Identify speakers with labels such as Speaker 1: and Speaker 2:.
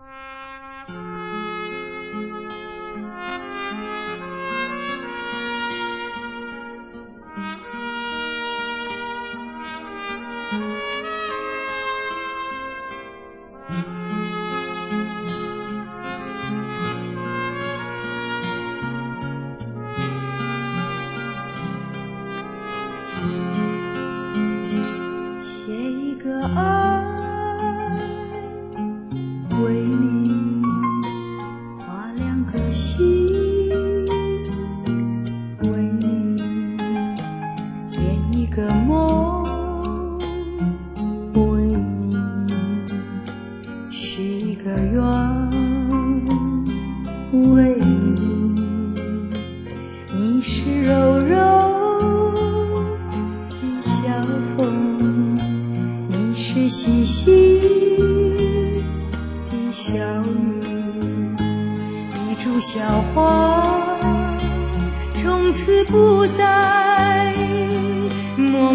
Speaker 1: 写一个爱为你，画两颗心为你，编一个梦为你，许一个愿为你。你是柔柔的小风，你是细细的小雨，一株小花从此不再